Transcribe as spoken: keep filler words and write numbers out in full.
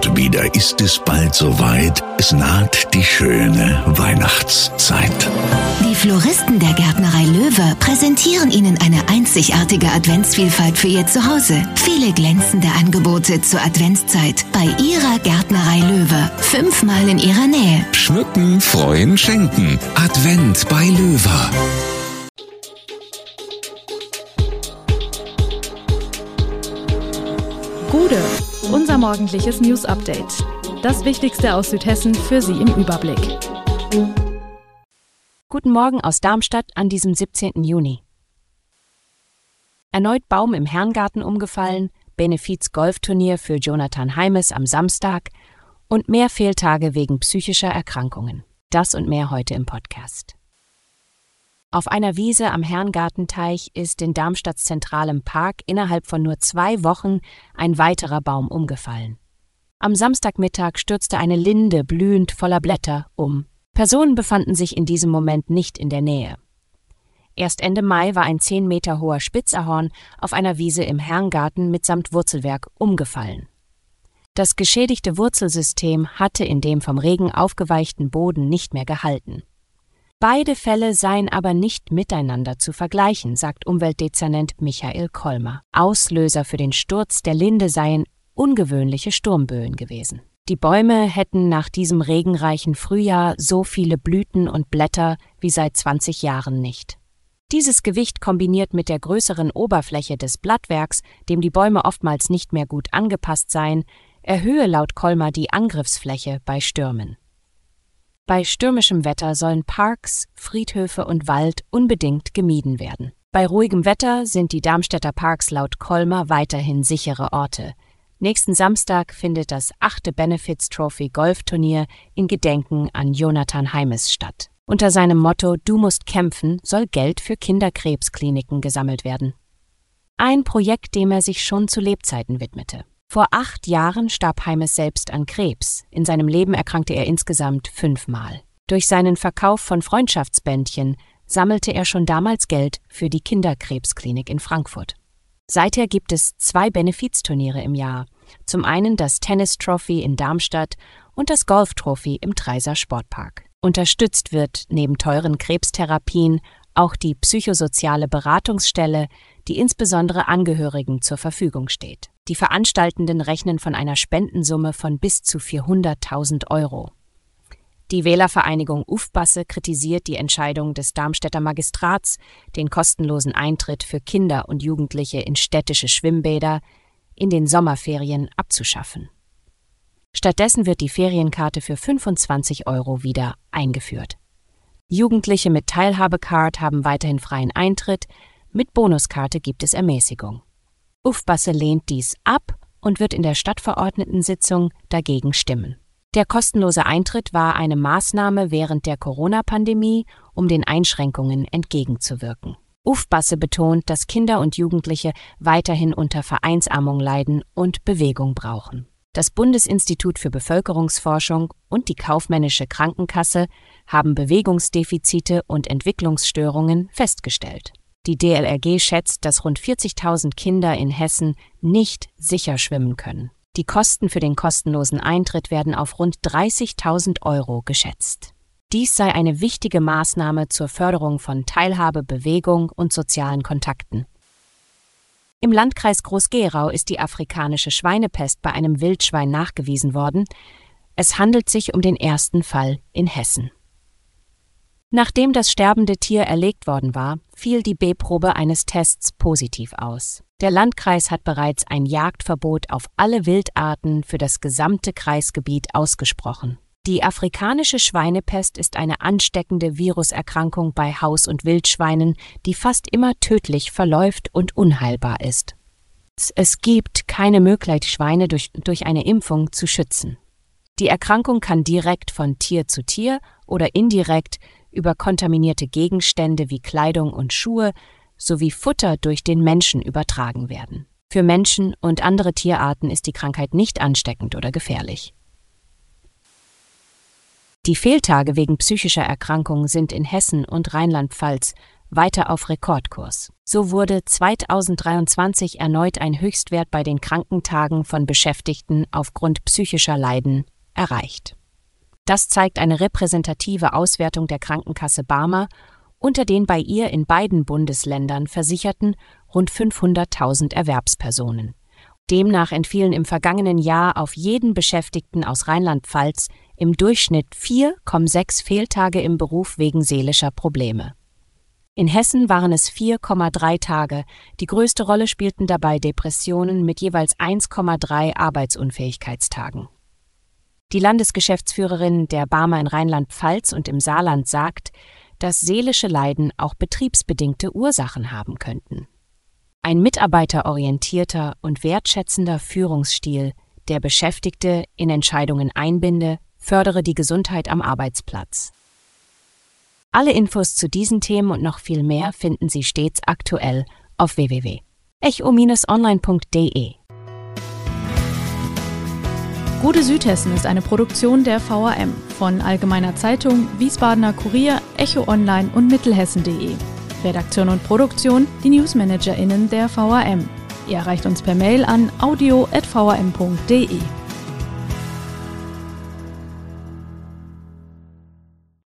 Und wieder ist es bald soweit. Es naht die schöne Weihnachtszeit. Die Floristen der Gärtnerei Löwe präsentieren Ihnen eine einzigartige Adventsvielfalt für Ihr Zuhause. Viele glänzende Angebote zur Adventszeit bei Ihrer Gärtnerei Löwe. Fünfmal in Ihrer Nähe. Schmücken, freuen, schenken. Advent bei Löwe. Gude, unser morgendliches News-Update. Das Wichtigste aus Südhessen für Sie im Überblick. Guten Morgen aus Darmstadt an diesem siebzehnten Juni. Erneut Baum im Herrengarten umgefallen, Benefiz-Golfturnier für Jonathan Heimes am Samstag und mehr Fehltage wegen psychischer Erkrankungen. Das und mehr heute im Podcast. Auf einer Wiese am Herrengartenteich ist in Darmstadts zentralem Park innerhalb von nur zwei Wochen ein weiterer Baum umgefallen. Am Samstagmittag stürzte eine Linde blühend voller Blätter um. Personen befanden sich in diesem Moment nicht in der Nähe. Erst Ende Mai war ein zehn Meter hoher Spitzahorn auf einer Wiese im Herrengarten mitsamt Wurzelwerk umgefallen. Das geschädigte Wurzelsystem hatte in dem vom Regen aufgeweichten Boden nicht mehr gehalten. Beide Fälle seien aber nicht miteinander zu vergleichen, sagt Umweltdezernent Michael Kollmer. Auslöser für den Sturz der Linde seien ungewöhnliche Sturmböen gewesen. Die Bäume hätten nach diesem regenreichen Frühjahr so viele Blüten und Blätter wie seit zwanzig Jahren nicht. Dieses Gewicht kombiniert mit der größeren Oberfläche des Blattwerks, dem die Bäume oftmals nicht mehr gut angepasst seien, erhöhe laut Kollmer die Angriffsfläche bei Stürmen. Bei stürmischem Wetter sollen Parks, Friedhöfe und Wald unbedingt gemieden werden. Bei ruhigem Wetter sind die Darmstädter Parks laut Kollmer weiterhin sichere Orte. Nächsten Samstag findet das achte Benefiz-Trophy-Golfturnier in Gedenken an Jonathan Heimes statt. Unter seinem Motto »Du musst kämpfen« soll Geld für Kinderkrebskliniken gesammelt werden. Ein Projekt, dem er sich schon zu Lebzeiten widmete. Vor acht Jahren starb Heimes selbst an Krebs. In seinem Leben erkrankte er insgesamt fünfmal. Durch seinen Verkauf von Freundschaftsbändchen sammelte er schon damals Geld für die Kinderkrebsklinik in Frankfurt. Seither gibt es zwei Benefizturniere im Jahr. Zum einen das Tennis-Trophy in Darmstadt und das Golf-Trophy im Treiser Sportpark. Unterstützt wird neben teuren Krebstherapien auch die psychosoziale Beratungsstelle, die insbesondere Angehörigen zur Verfügung steht. Die Veranstaltenden rechnen von einer Spendensumme von bis zu vierhunderttausend Euro. Die Wählervereinigung Ufbasse kritisiert die Entscheidung des Darmstädter Magistrats, den kostenlosen Eintritt für Kinder und Jugendliche in städtische Schwimmbäder in den Sommerferien abzuschaffen. Stattdessen wird die Ferienkarte für fünfundzwanzig Euro wieder eingeführt. Jugendliche mit Teilhabecard haben weiterhin freien Eintritt, mit Bonuskarte gibt es Ermäßigung. Ufbasse lehnt dies ab und wird in der Stadtverordnetensitzung dagegen stimmen. Der kostenlose Eintritt war eine Maßnahme während der Corona-Pandemie, um den Einschränkungen entgegenzuwirken. Ufbasse betont, dass Kinder und Jugendliche weiterhin unter Vereinsarmung leiden und Bewegung brauchen. Das Bundesinstitut für Bevölkerungsforschung und die Kaufmännische Krankenkasse haben Bewegungsdefizite und Entwicklungsstörungen festgestellt. Die D L R G schätzt, dass rund vierzigtausend Kinder in Hessen nicht sicher schwimmen können. Die Kosten für den kostenlosen Eintritt werden auf rund dreißigtausend Euro geschätzt. Dies sei eine wichtige Maßnahme zur Förderung von Teilhabe, Bewegung und sozialen Kontakten. Im Landkreis Groß-Gerau ist die afrikanische Schweinepest bei einem Wildschwein nachgewiesen worden. Es handelt sich um den ersten Fall in Hessen. Nachdem das sterbende Tier erlegt worden war, fiel die B-Probe eines Tests positiv aus. Der Landkreis hat bereits ein Jagdverbot auf alle Wildarten für das gesamte Kreisgebiet ausgesprochen. Die afrikanische Schweinepest ist eine ansteckende Viruserkrankung bei Haus- und Wildschweinen, die fast immer tödlich verläuft und unheilbar ist. Es gibt keine Möglichkeit, Schweine durch, durch eine Impfung zu schützen. Die Erkrankung kann direkt von Tier zu Tier oder indirekt über kontaminierte Gegenstände wie Kleidung und Schuhe sowie Futter durch den Menschen übertragen werden. Für Menschen und andere Tierarten ist die Krankheit nicht ansteckend oder gefährlich. Die Fehltage wegen psychischer Erkrankungen sind in Hessen und Rheinland-Pfalz weiter auf Rekordkurs. So wurde zweitausenddreiundzwanzig erneut ein Höchstwert bei den Krankentagen von Beschäftigten aufgrund psychischer Leiden erreicht. Das zeigt eine repräsentative Auswertung der Krankenkasse Barmer unter den bei ihr in beiden Bundesländern versicherten rund fünfhunderttausend Erwerbspersonen. Demnach entfielen im vergangenen Jahr auf jeden Beschäftigten aus Rheinland-Pfalz im Durchschnitt vier Komma sechs Fehltage im Beruf wegen seelischer Probleme. In Hessen waren es vier Komma drei Tage, die größte Rolle spielten dabei Depressionen mit jeweils eins Komma drei Arbeitsunfähigkeitstagen. Die Landesgeschäftsführerin der Barmer in Rheinland-Pfalz und im Saarland sagt, dass seelische Leiden auch betriebsbedingte Ursachen haben könnten. Ein mitarbeiterorientierter und wertschätzender Führungsstil, der Beschäftigte in Entscheidungen einbinde, fördere die Gesundheit am Arbeitsplatz. Alle Infos zu diesen Themen und noch viel mehr finden Sie stets aktuell auf w w w punkt echo Bindestrich online punkt d e. Gute Südhessen ist eine Produktion der V A M von Allgemeiner Zeitung, Wiesbadener Kurier, Echo Online und Mittelhessen punkt de. Redaktion und Produktion, die NewsmanagerInnen der V A M. Ihr erreicht uns per Mail an audio at v a m punkt d e.